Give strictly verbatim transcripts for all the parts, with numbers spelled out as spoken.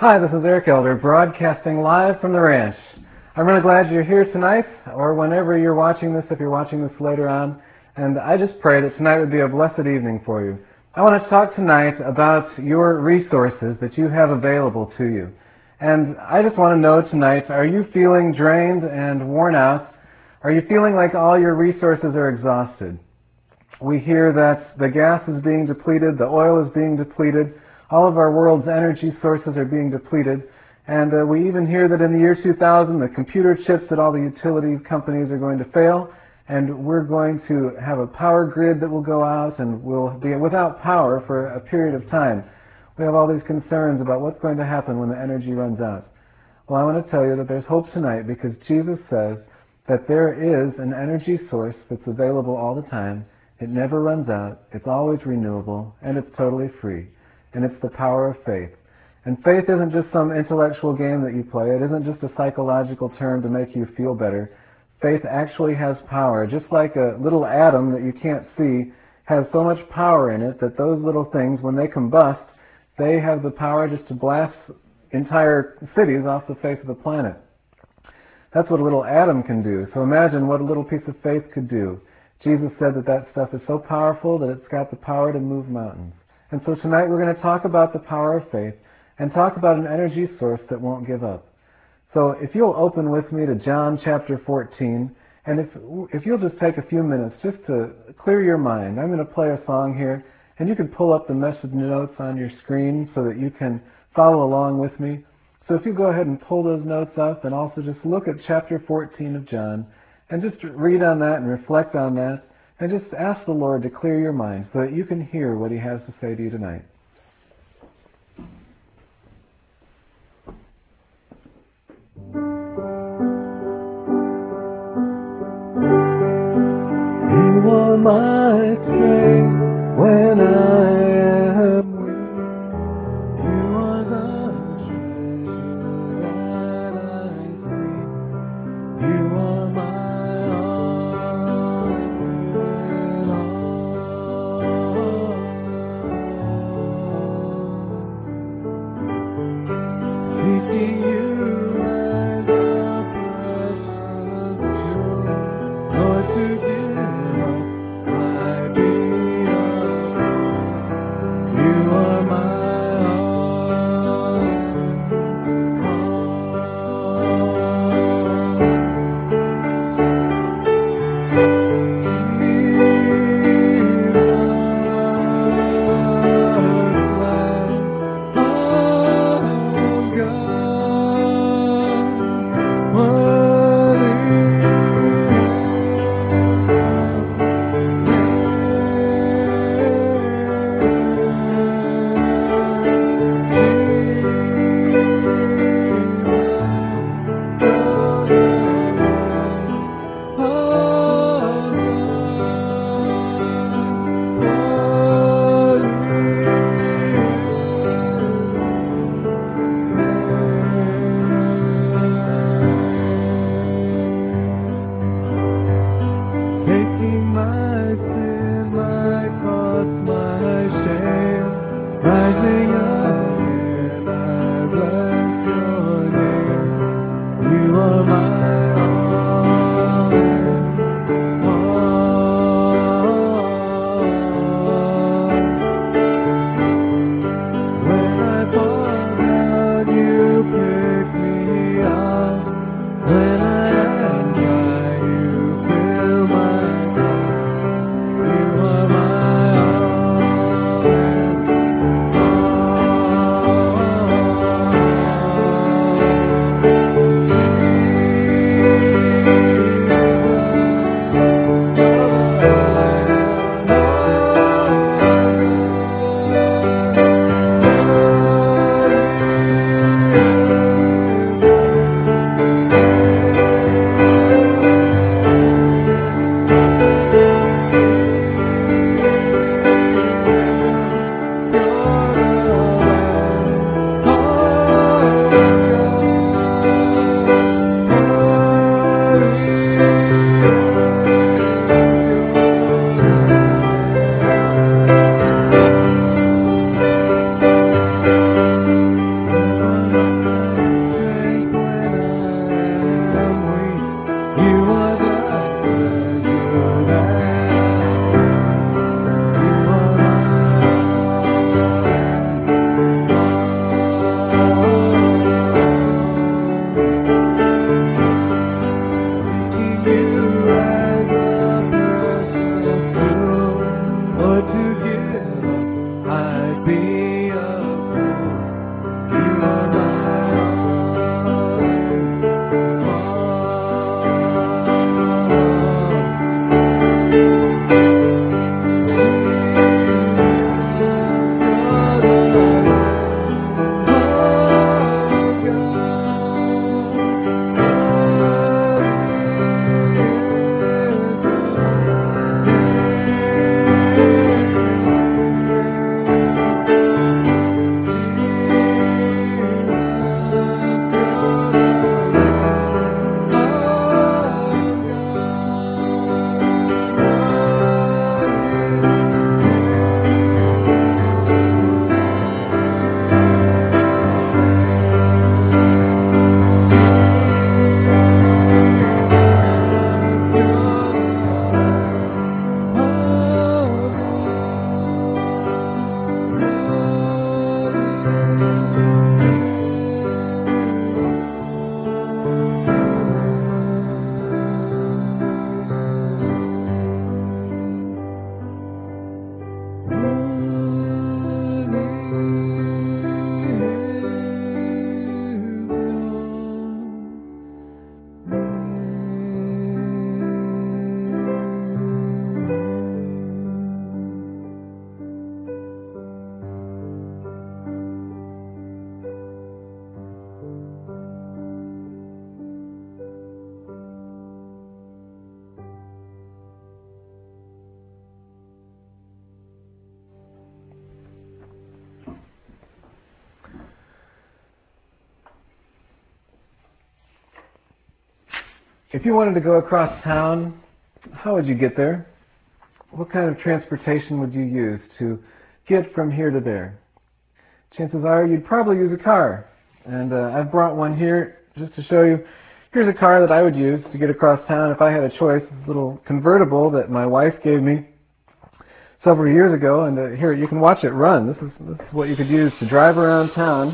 Hi, this is Eric Elder, broadcasting live from the ranch. I'm really glad you're here tonight, or whenever you're watching this, if you're watching this later on, and I just pray that tonight would be a blessed evening for you. I want to talk tonight about your resources that you have available to you. And I just want to know tonight, are you feeling drained and worn out? Are you feeling like all your resources are exhausted? We hear that the gas is being depleted, the oil is being depleted, all of our world's energy sources are being depleted, and uh, we even hear that in the year two thousand, the computer chips at all the utility companies are going to fail, and we're going to have a power grid that will go out, and we'll be without power for a period of time. We have all these concerns about what's going to happen when the energy runs out. Well, I want to tell you that there's hope tonight, because Jesus says that there is an energy source that's available all the time. It never runs out, it's always renewable, and it's totally free. And it's the power of faith. And faith isn't just some intellectual game that you play. It isn't just a psychological term to make you feel better. Faith actually has power. Just like a little atom that you can't see has so much power in it that those little things, when they combust, they have the power just to blast entire cities off the face of the planet. That's what a little atom can do. So imagine what a little piece of faith could do. Jesus said that that stuff is so powerful that it's got the power to move mountains. And so tonight we're going to talk about the power of faith and talk about an energy source that won't give up. So if you'll open with me to John chapter fourteen, and if if you'll just take a few minutes just to clear your mind. I'm going to play a song here, and you can pull up the message notes on your screen so that you can follow along with me. So if you go ahead and pull those notes up, and also just look at chapter fourteen of John, and just read on that and reflect on that. And just ask the Lord to clear your mind so that you can hear what He has to say to you tonight. You are my strength when I am weak. You are the treasure that I seek. You are my all in all. If you wanted to go across town, how would you get there? What kind of transportation would you use to get from here to there? Chances are you'd probably use a car. And uh, I've brought one here just to show you. Here's a car that I would use to get across town if I had a choice. This little convertible that my wife gave me several years ago. And uh, here, you can watch it run. This is, this is what you could use to drive around town.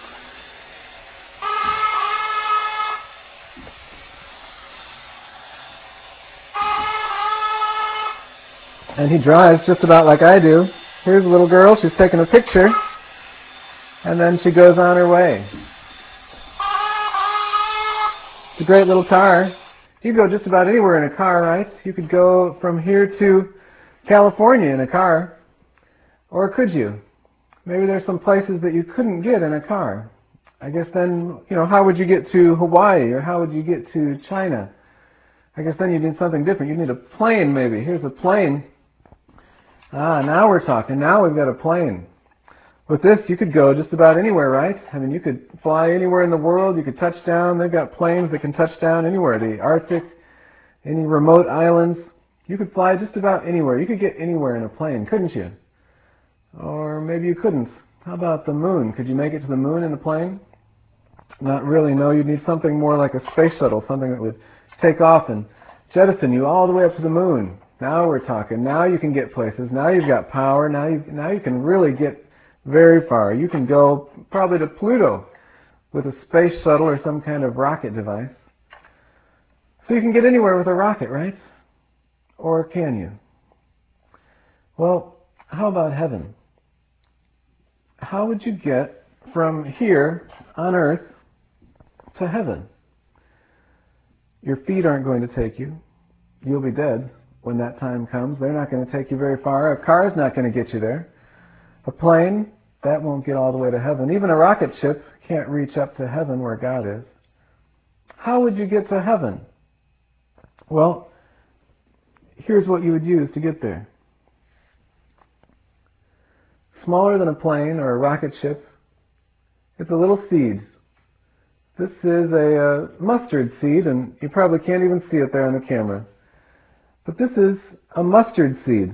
And he drives just about like I do. Here's a little girl. She's taking a picture. And then she goes on her way. It's a great little car. You could go just about anywhere in a car, right? You could go from here to California in a car. Or could you? Maybe there's some places that you couldn't get in a car. I guess then, you know, how would you get to Hawaii? Or how would you get to China? I guess then you need something different. You need a plane, maybe. Here's a plane. Ah, now we're talking. Now we've got a plane. With this, you could go just about anywhere, right? I mean, you could fly anywhere in the world. You could touch down. They've got planes that can touch down anywhere. The Arctic, any remote islands. You could fly just about anywhere. You could get anywhere in a plane, couldn't you? Or maybe you couldn't. How about the moon? Could you make it to the moon in a plane? Not really. No, you'd need something more like a space shuttle, something that would take off and jettison you all the way up to the moon. Now we're talking. Now you can get places. Now you've got power. Now you, now you can really get very far. You can go probably to Pluto with a space shuttle or some kind of rocket device. So you can get anywhere with a rocket, right? Or can you? Well, how about heaven? How would you get from here on earth to heaven? Your feet aren't going to take you. You'll be dead when that time comes. They're not going to take you very far. A car's not going to get you there. A plane, that won't get all the way to heaven. Even a rocket ship can't reach up to heaven where God is. How would you get to heaven? Well, here's what you would use to get there. Smaller than a plane or a rocket ship, it's a little seed. This is a uh, mustard seed, and you probably can't even see it there on the camera. But this is a mustard seed.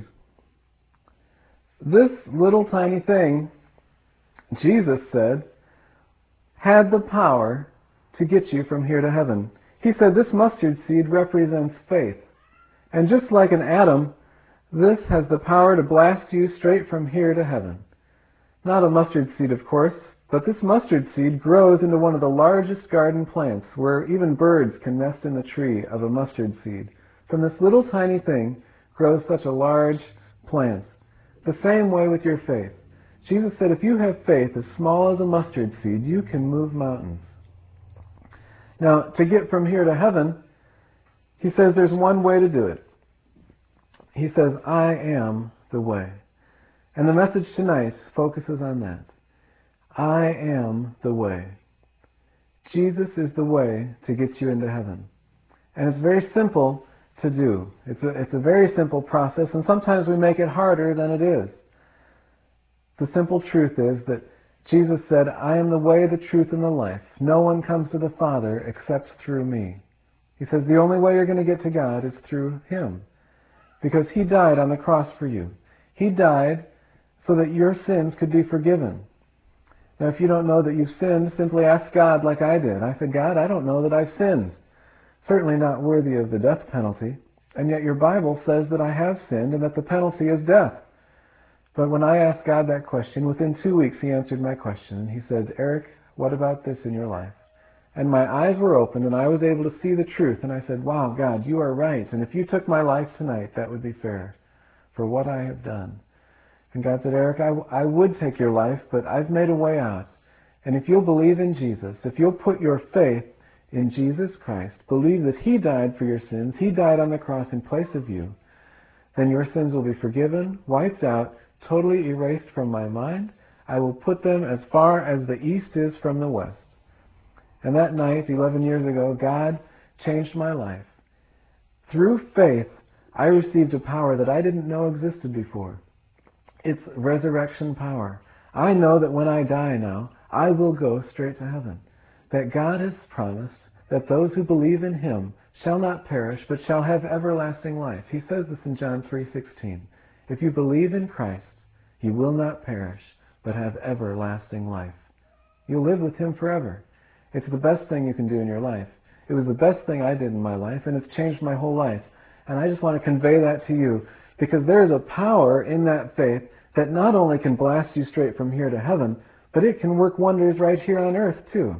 This little tiny thing, Jesus said, had the power to get you from here to heaven. He said this mustard seed represents faith. And just like an atom, this has the power to blast you straight from here to heaven. Not a mustard seed, of course, but this mustard seed grows into one of the largest garden plants, where even birds can nest in the tree of a mustard seed. From this little tiny thing grows such a large plant. The same way with your faith. Jesus said if you have faith as small as a mustard seed, you can move mountains. Now, to get from here to heaven, he says there's one way to do it. He says, I am the way. And the message tonight focuses on that. I am the way. Jesus is the way to get you into heaven. And it's very simple to do. It's a, it's a very simple process, and sometimes we make it harder than it is. The simple truth is that Jesus said, I am the way, the truth, and the life. No one comes to the Father except through me. He says the only way you're going to get to God is through Him, because He died on the cross for you. He died so that your sins could be forgiven. Now, if you don't know that you've sinned, simply ask God like I did. I said, God, I don't know that I've sinned. Certainly not worthy of the death penalty, and yet your Bible says that I have sinned and that the penalty is death. But when I asked God that question, within two weeks He answered my question, and He said, Eric, what about this in your life? And my eyes were opened, and I was able to see the truth, and I said, wow, God, you are right, and if you took my life tonight, that would be fair for what I have done. And God said, Eric, I, I would take your life, but I've made a way out. And if you'll believe in Jesus, if you'll put your faith in Jesus Christ, believe that He died for your sins, He died on the cross in place of you, then your sins will be forgiven, wiped out, totally erased from my mind. I will put them as far as the east is from the west. And that night, eleven years ago, God changed my life. Through faith, I received a power that I didn't know existed before. It's resurrection power. I know that when I die now, I will go straight to heaven. That God has promised that those who believe in Him shall not perish, but shall have everlasting life. He says this in John three sixteen. If you believe in Christ, you will not perish, but have everlasting life. You'll live with him forever. It's the best thing you can do in your life. It was the best thing I did in my life, and it's changed my whole life. And I just want to convey that to you, because there is a power in that faith that not only can blast you straight from here to heaven, but it can work wonders right here on earth too.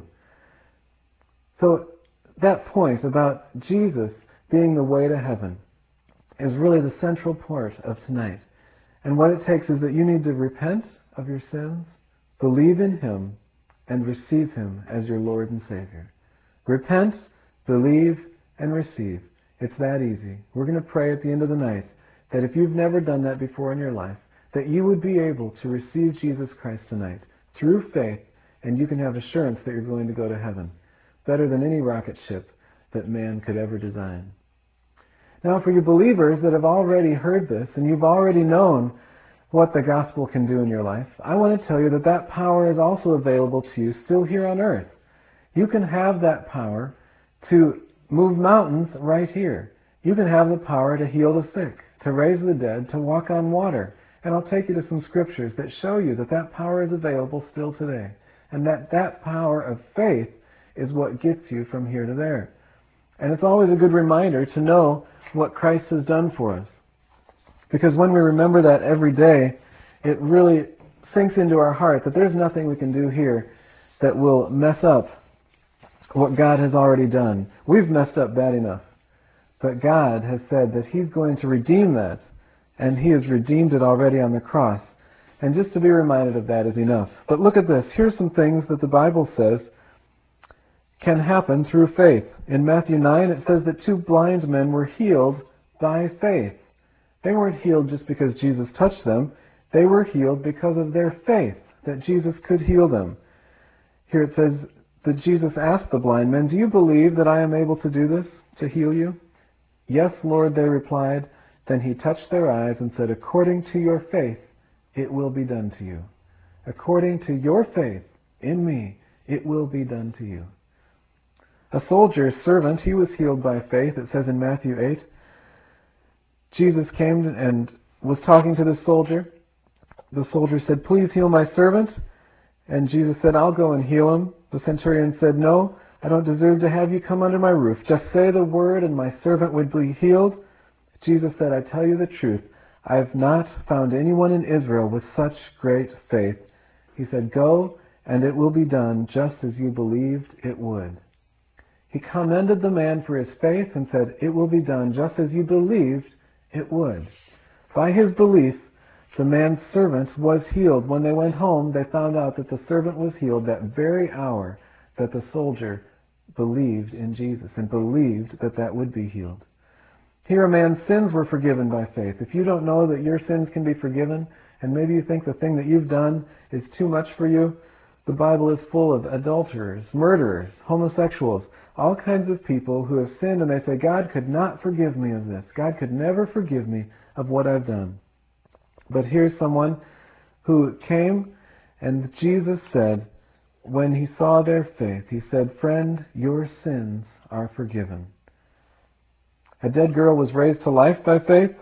So that point about Jesus being the way to heaven is really the central part of tonight. And what it takes is that you need to repent of your sins, believe in him, and receive him as your Lord and Savior. Repent, believe, and receive. It's that easy. We're going to pray at the end of the night that if you've never done that before in your life, that you would be able to receive Jesus Christ tonight through faith, and you can have assurance that you're going to go to heaven, better than any rocket ship that man could ever design. Now, for you believers that have already heard this, and you've already known what the gospel can do in your life, I want to tell you that that power is also available to you still here on earth. You can have that power to move mountains right here. You can have the power to heal the sick, to raise the dead, to walk on water. And I'll take you to some scriptures that show you that that power is available still today. And that that power of faith is what gets you from here to there. And it's always a good reminder to know what Christ has done for us. Because when we remember that every day, it really sinks into our heart that there's nothing we can do here that will mess up what God has already done. We've messed up bad enough. But God has said that he's going to redeem that, and he has redeemed it already on the cross. And just to be reminded of that is enough. But look at this. Here's some things that the Bible says can happen through faith. In Matthew nine, it says that two blind men were healed by faith. They weren't healed just because Jesus touched them. They were healed because of their faith that Jesus could heal them. Here it says that Jesus asked the blind men, "Do you believe that I am able to do this, to heal you?" "Yes, Lord," they replied. Then he touched their eyes and said, "According to your faith, it will be done to you." According to your faith in me, it will be done to you. A soldier's servant, he was healed by faith. It says in Matthew eight, Jesus came and was talking to this soldier. The soldier said, "Please heal my servant." And Jesus said, "I'll go and heal him." The centurion said, "No, I don't deserve to have you come under my roof. Just say the word and my servant would be healed." Jesus said, "I tell you the truth. I have not found anyone in Israel with such great faith." He said, "Go, and it will be done just as you believed it would." He commended the man for his faith and said, "It will be done just as you believed it would." By his belief, the man's servant was healed. When they went home, they found out that the servant was healed that very hour that the soldier believed in Jesus and believed that that would be healed. Here a man's sins were forgiven by faith. If you don't know that your sins can be forgiven, and maybe you think the thing that you've done is too much for you, the Bible is full of adulterers, murderers, homosexuals, all kinds of people who have sinned and they say, "God could not forgive me of this. God could never forgive me of what I've done." But here's someone who came and Jesus said, when he saw their faith, he said, "Friend, your sins are forgiven." A dead girl was raised to life by faith.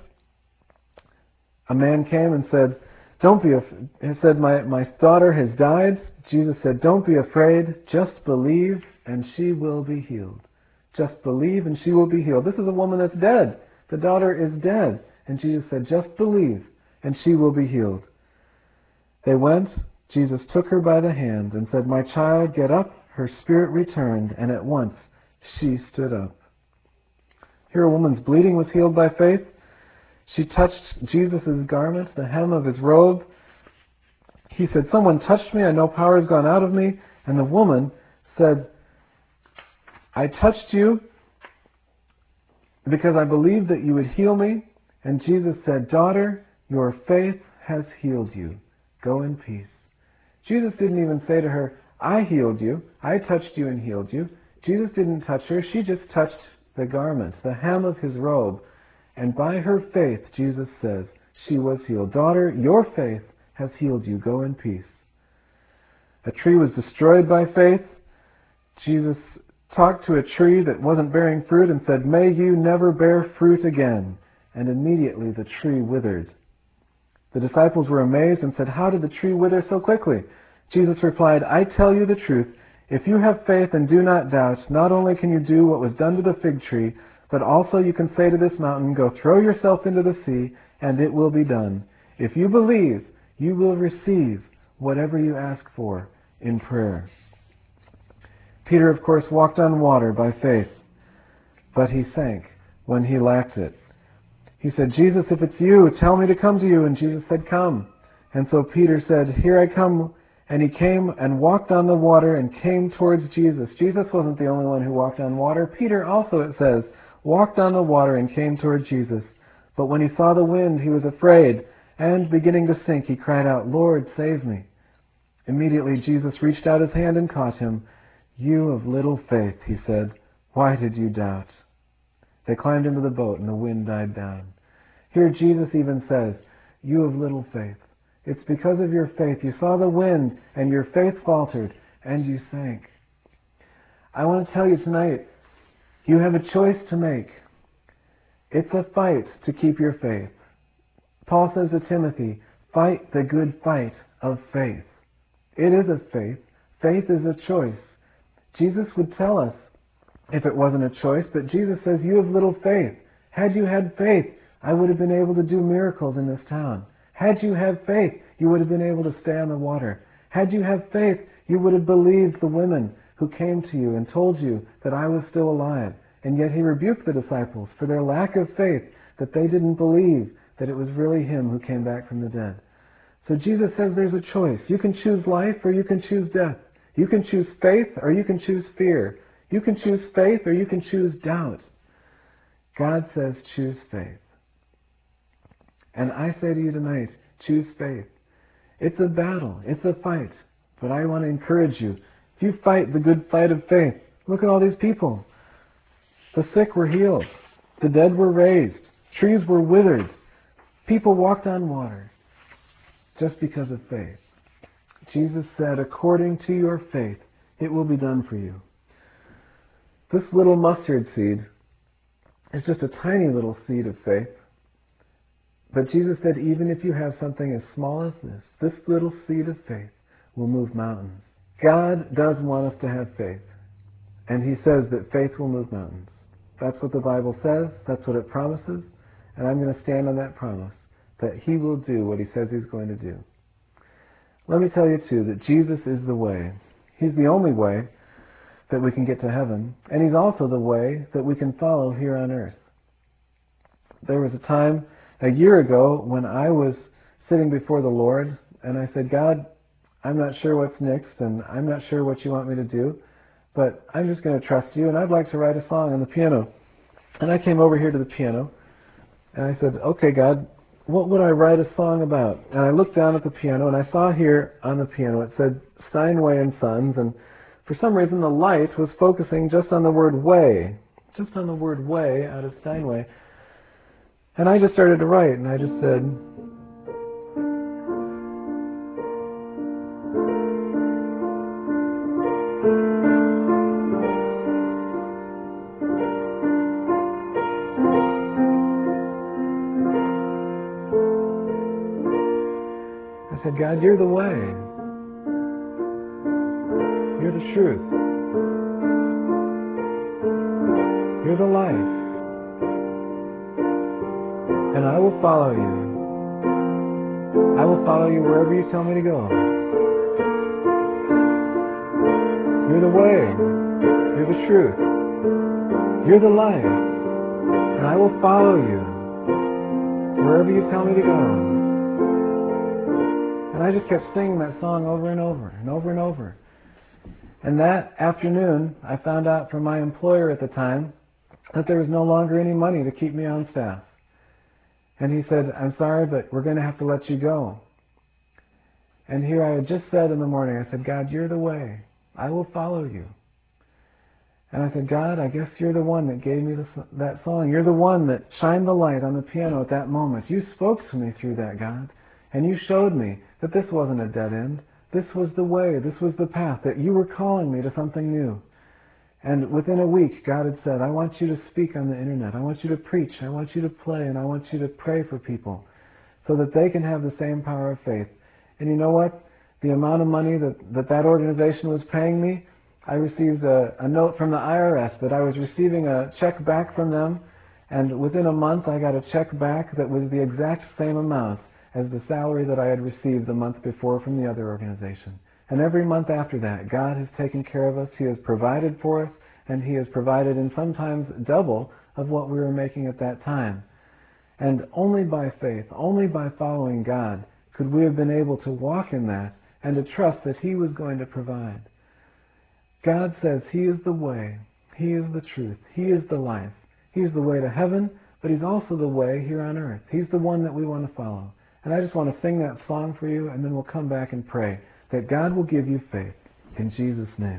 A man came and said, Don't be af-, he said, my, my daughter has died. Jesus said, "Don't be afraid, just believe and she will be healed." Just believe and she will be healed. This is a woman that's dead. The daughter is dead. And Jesus said, "Just believe and she will be healed." They went. Jesus took her by the hand and said, "My child, get up." Her spirit returned, and at once she stood up. Here a woman's bleeding was healed by faith. She touched Jesus' garment, the hem of his robe. He said, "Someone touched me. I know power has gone out of me." And the woman said, "I touched you because I believed that you would heal me." And Jesus said, "Daughter, your faith has healed you. Go in peace." Jesus didn't even say to her, "I healed you. I touched you and healed you." Jesus didn't touch her. She just touched the garment, the hem of his robe. And by her faith, Jesus says, she was healed. "Daughter, your faith has healed you. Go in peace." A tree was destroyed by faith. Jesus talked to a tree that wasn't bearing fruit and said, "May you never bear fruit again." And immediately the tree withered. The disciples were amazed and said, "How did the tree wither so quickly?" Jesus replied, "I tell you the truth. If you have faith and do not doubt, not only can you do what was done to the fig tree, but also you can say to this mountain, 'Go throw yourself into the sea,' and it will be done. If you believe, you will receive whatever you ask for in prayer." Peter, of course, walked on water by faith, but he sank when he lacked it. He said, "Jesus, if it's you, tell me to come to you." And Jesus said, "Come." And so Peter said, "Here I come." And he came and walked on the water and came towards Jesus. Jesus wasn't the only one who walked on water. Peter also, it says, walked on the water and came toward Jesus. But when he saw the wind, he was afraid, and beginning to sink, he cried out, "Lord, save me." Immediately Jesus reached out his hand and caught him. "You of little faith," he said, "why did you doubt?" They climbed into the boat and the wind died down. Here Jesus even says, "You of little faith." It's because of your faith. You saw the wind and your faith faltered and you sank. I want to tell you tonight, you have a choice to make. It's a fight to keep your faith. Paul says to Timothy, "Fight the good fight of faith." It is a faith. Faith is a choice. Jesus would tell us if it wasn't a choice, but Jesus says, "You have little faith." Had you had faith, I would have been able to do miracles in this town. Had you had faith, you would have been able to stay on the water. Had you had faith, you would have believed the women who came to you and told you that I was still alive. And yet he rebuked the disciples for their lack of faith, that they didn't believe that it was really him who came back from the dead. So Jesus says there's a choice. You can choose life or you can choose death. You can choose faith or you can choose fear. You can choose faith or you can choose doubt. God says choose faith. And I say to you tonight, choose faith. It's a battle. It's a fight. But I want to encourage you. If you fight the good fight of faith, look at all these people. The sick were healed. The dead were raised. Trees were withered. People walked on water just because of faith. Jesus said, "According to your faith, it will be done for you." This little mustard seed is just a tiny little seed of faith. But Jesus said, even if you have something as small as this, this little seed of faith will move mountains. God does want us to have faith. And he says that faith will move mountains. That's what the Bible says. That's what it promises. And I'm going to stand on that promise, that he will do what he says he's going to do. Let me tell you, too, that Jesus is the way. He's the only way that we can get to heaven. And he's also the way that we can follow here on earth. There was a time a year ago when I was sitting before the Lord, and I said, "God, I'm not sure what's next, and I'm not sure what you want me to do, but I'm just going to trust you, and I'd like to write a song on the piano." And I came over here to the piano, and I said, "Okay, God, what would I write a song about?" And I looked down at the piano, and I saw here on the piano, it said Steinway and Sons, and for some reason the light was focusing just on the word way, just on the word way out of Steinway. And I just started to write, and I just said, I said, "God, you're the way. You're the truth. You're the life. And I will follow you. I will follow you wherever you tell me to go. You're the way. You're the truth. You're the life. And I will follow you wherever you tell me to go." And I just kept singing that song over and over and over and over. And that afternoon, I found out from my employer at the time that there was no longer any money to keep me on staff. And he said, "I'm sorry, but we're going to have to let you go." And here I had just said in the morning, I said, "God, you're the way. I will follow you." And I said, "God, I guess you're the one that gave me this, that song. You're the one that shined the light on the piano at that moment. You spoke to me through that, God. And you showed me that this wasn't a dead end. This was the way. This was the path, that you were calling me to something new." And within a week, God had said, I want you to speak on the internet. I want you to preach. I want you to play. And I want you to pray for people so that they can have the same power of faith. And you know what? The amount of money that that, that organization was paying me, I received a, a note from the I R S that I was receiving a check back from them. And within a month, I got a check back that was the exact same amount as the salary that I had received the month before from the other organization. And every month after that, God has taken care of us. He has provided for us, and He has provided in sometimes double of what we were making at that time. And only by faith, only by following God, could we have been able to walk in that and to trust that He was going to provide. God says He is the way, He is the truth, He is the life. He's the way to heaven, but He's also the way here on earth. He's the one that we want to follow. And I just want to sing that song for you, and then we'll come back and pray that God will give you faith. In Jesus' name.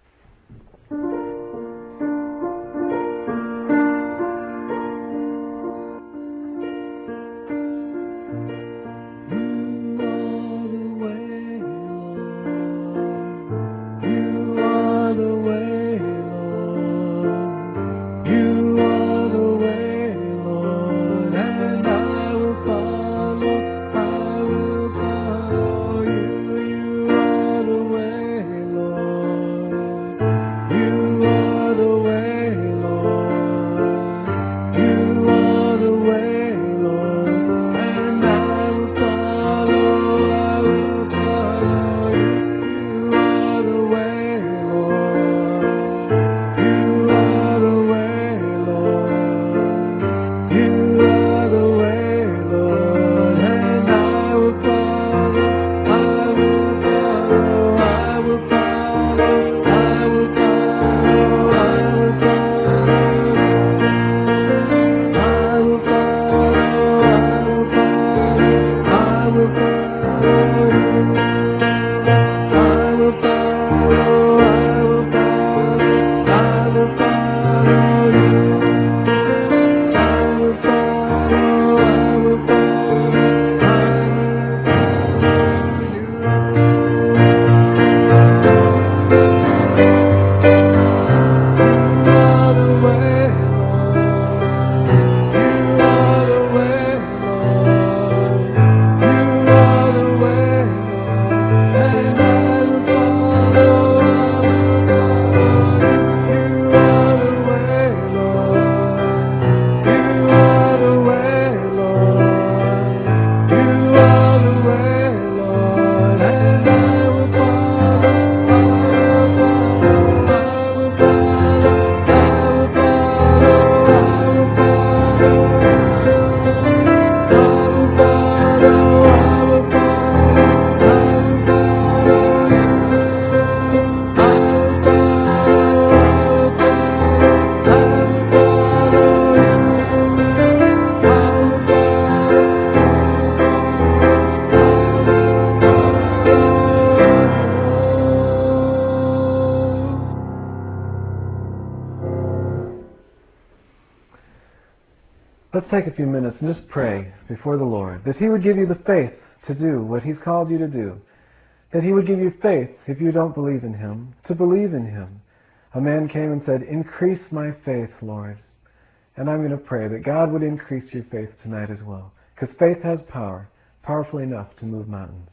Let's take a few minutes and just pray before the Lord that He would give you the faith to do what He's called you to do. That He would give you faith, if you don't believe in Him, to believe in Him. A man came and said, "Increase my faith, Lord." And I'm going to pray that God would increase your faith tonight as well. Because faith has power, powerful enough to move mountains.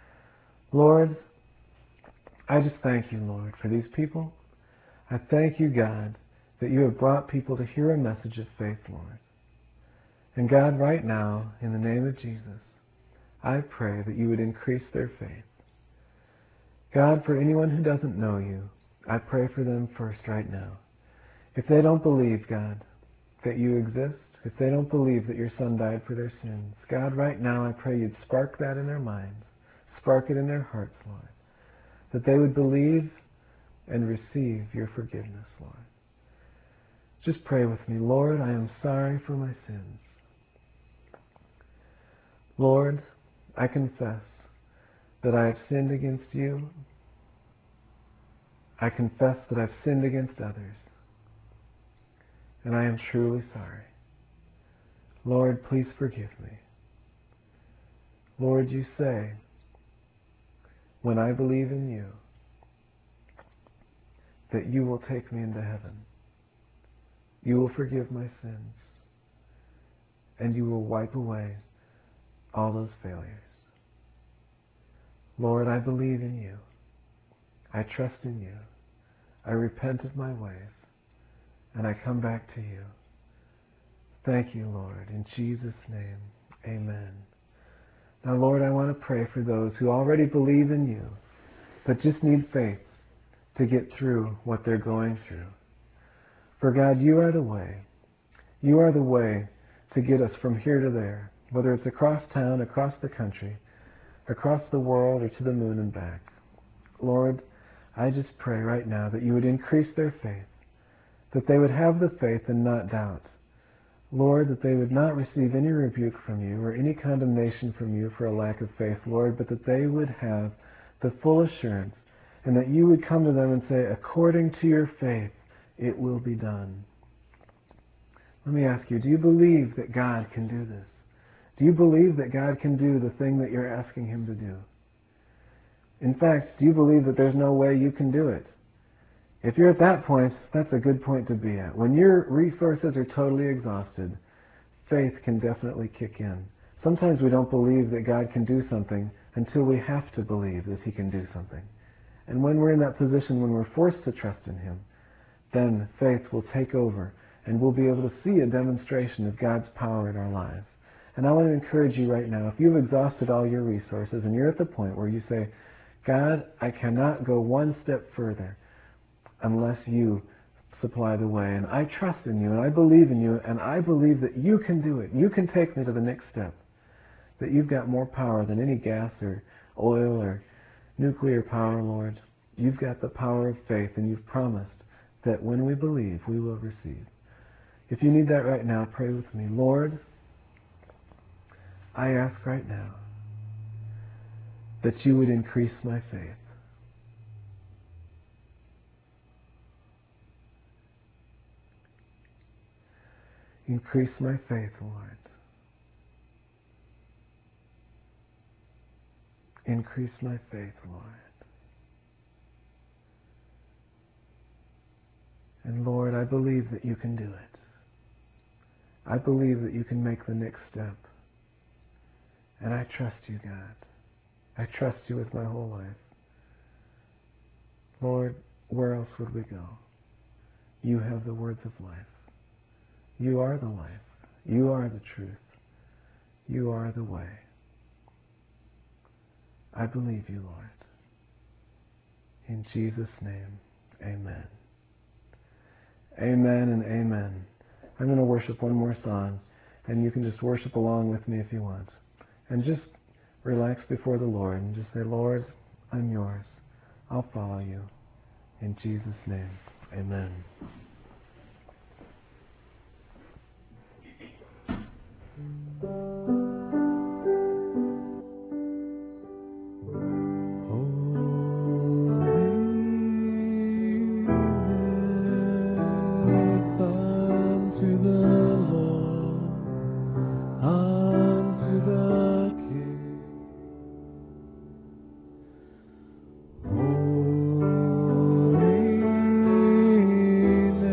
Lord, I just thank you, Lord, for these people. I thank you, God, that you have brought people to hear a message of faith, Lord. And God, right now, in the name of Jesus, I pray that you would increase their faith. God, for anyone who doesn't know you, I pray for them first right now. If they don't believe, God, that you exist, if they don't believe that your Son died for their sins, God, right now I pray you'd spark that in their minds, spark it in their hearts, Lord, that they would believe and receive your forgiveness, Lord. Just pray with me. Lord, I am sorry for my sins. Lord, I confess that I have sinned against you. I confess that I've sinned against others. And I am truly sorry. Lord, please forgive me. Lord, you say, when I believe in you, that you will take me into heaven. You will forgive my sins, and you will wipe away all those failures. Lord, I believe in you. I trust in you. I repent of my ways, and I come back to you. Thank you, Lord. In Jesus' name, amen. Now, Lord, I want to pray for those who already believe in you, but just need faith to get through what they're going through. For God, you are the way. You are the way to get us from here to there, whether it's across town, across the country, across the world, or to the moon and back. Lord, I just pray right now that you would increase their faith, that they would have the faith and not doubt. Lord, that they would not receive any rebuke from you or any condemnation from you for a lack of faith, Lord, but that they would have the full assurance and that you would come to them and say, according to your faith, it will be done. Let me ask you, do you believe that God can do this? Do you believe that God can do the thing that you're asking him to do? In fact, do you believe that there's no way you can do it? If you're at that point, that's a good point to be at. When your resources are totally exhausted, faith can definitely kick in. Sometimes we don't believe that God can do something until we have to believe that he can do something. And when we're in that position, when we're forced to trust in him, then faith will take over and we'll be able to see a demonstration of God's power in our lives. And I want to encourage you right now, if you've exhausted all your resources and you're at the point where you say, God, I cannot go one step further unless you supply the way. And I trust in you, and I believe in you, and I believe that you can do it. You can take me to the next step. That you've got more power than any gas or oil or nuclear power, Lord. You've got the power of faith, and you've promised that when we believe, we will receive. If you need that right now, pray with me. Lord, I ask right now that you would increase my faith. Increase my faith, Lord. Increase my faith, Lord. And Lord, I believe that you can do it. I believe that you can make the next step. And I trust you, God. I trust you with my whole life. Lord, where else would we go? You have the words of life. You are the life. You are the truth. You are the way. I believe you, Lord. In Jesus' name, amen. Amen and amen. I'm going to worship one more song, and you can just worship along with me if you want. And just relax before the Lord and just say, Lord, I'm yours. I'll follow you. In Jesus' name, amen. Holy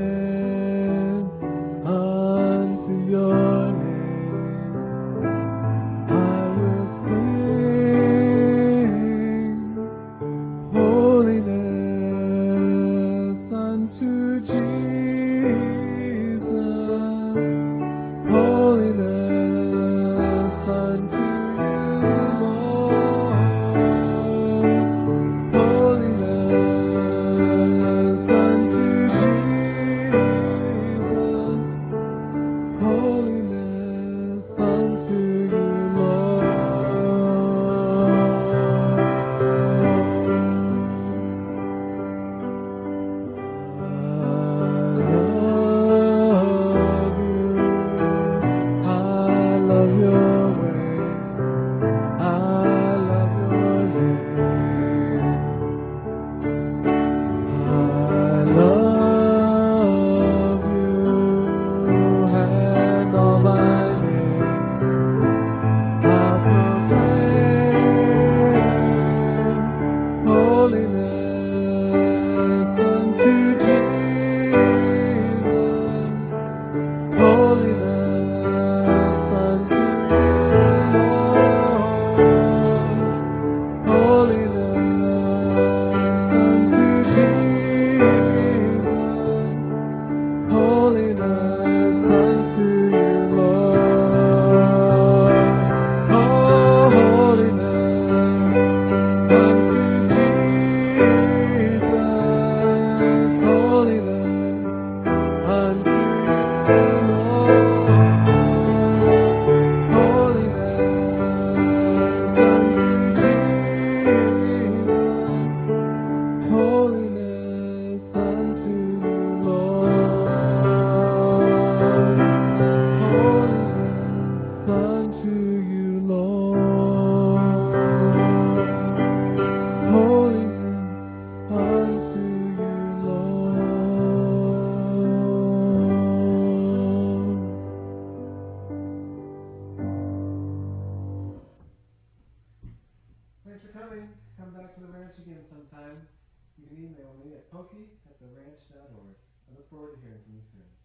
Thanks for coming. Come back to the ranch again sometime. You can email me at pokey at the ranch dot org. I look forward to hearing from you soon.